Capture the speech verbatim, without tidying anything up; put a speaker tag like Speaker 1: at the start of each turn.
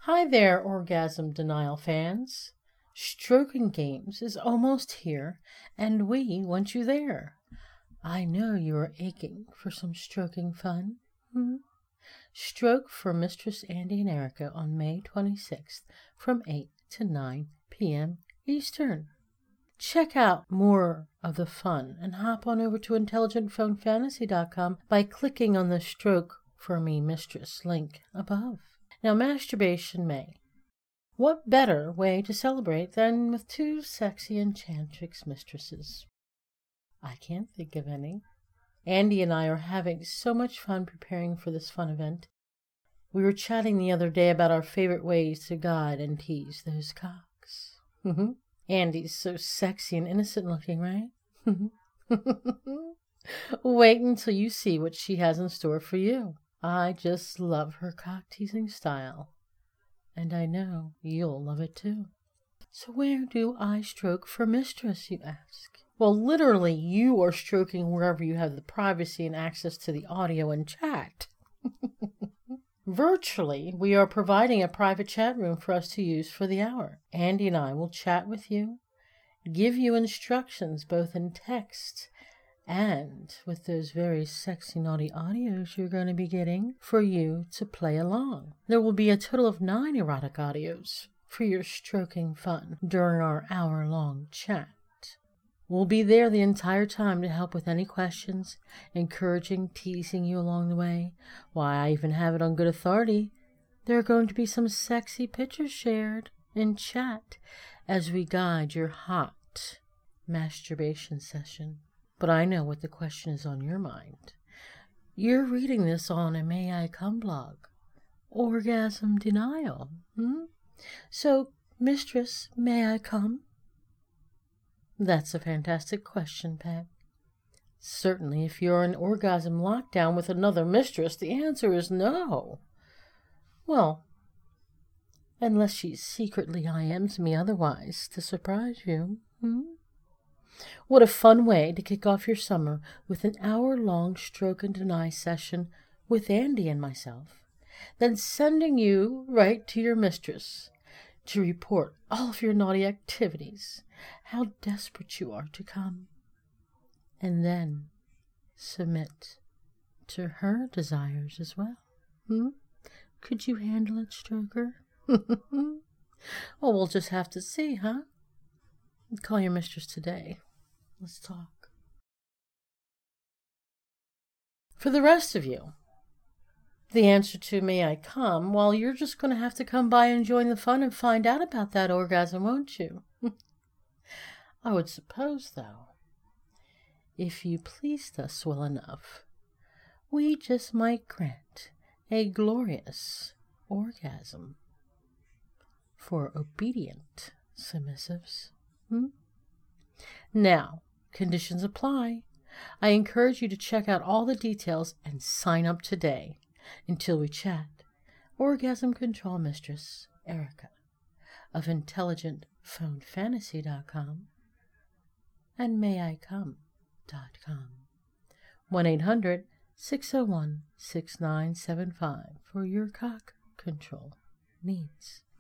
Speaker 1: Hi there, orgasm denial fans. Stroking Games is almost here, and we want you there. I know you are aching for some stroking fun. Hmm? Stroke for Mistress Andi and Erica on May twenty-sixth from eight to nine p.m. Eastern. Check out more of the fun and hop on over to intelligent phone fantasy dot com by clicking on the Stroke for Me Mistress link above. Now, Masturbation May. What better way to celebrate than with two sexy enchantrix mistresses? I can't think of any. Andi and I are having so much fun preparing for this fun event. We were chatting the other day about our favorite ways to guide and tease those cocks. Andi's so sexy and innocent looking, right? Wait until you see what she has in store for you. I just love her cock-teasing style, and I know you'll love it too. So where do I stroke for Mistress, you ask? Well, literally, you are stroking wherever you have the privacy and access to the audio and chat. Virtually, we are providing a private chat room for us to use for the hour. Andi and I will chat with you, give you instructions both in text and with those very sexy naughty audios you're going to be getting for you to play along. There will be a total of nine erotic audios for your stroking fun during our hour-long chat. We'll be there the entire time to help with any questions, encouraging, teasing you along the way. Why, I even have it on good authority. There are going to be some sexy pictures shared in chat as we guide your hot masturbation session. But I know what the question is on your mind. You're reading this on a May I Come blog. Orgasm denial. Hmm? So, Mistress, may I come? That's a fantastic question, Pat. Certainly, if you're in orgasm lockdown with another mistress, the answer is no. Well, unless she secretly I Ms me otherwise to surprise you. Hmm? What a fun way to kick off your summer with an hour-long stroke and deny session with Andi and myself, then sending you right to your mistress to report all of your naughty activities, how desperate you are to come, and then submit to her desires as well. Hmm? Could you handle it, Stroker? Well, we'll just have to see, huh? Call your mistress today. Let's talk. For the rest of you, the answer to May I Come, well, you're just going to have to come by and join the fun and find out about that orgasm, won't you? I would suppose, though, if you pleased us well enough, we just might grant a glorious orgasm for obedient submissives. Hmm? Now, conditions apply. I encourage you to check out all the details and sign up today. Until we chat, Orgasm Control Mistress Erica of intelligent phone fantasy dot com and may I come dot com. one eight hundred, six oh one, six nine seven five for your cock control needs.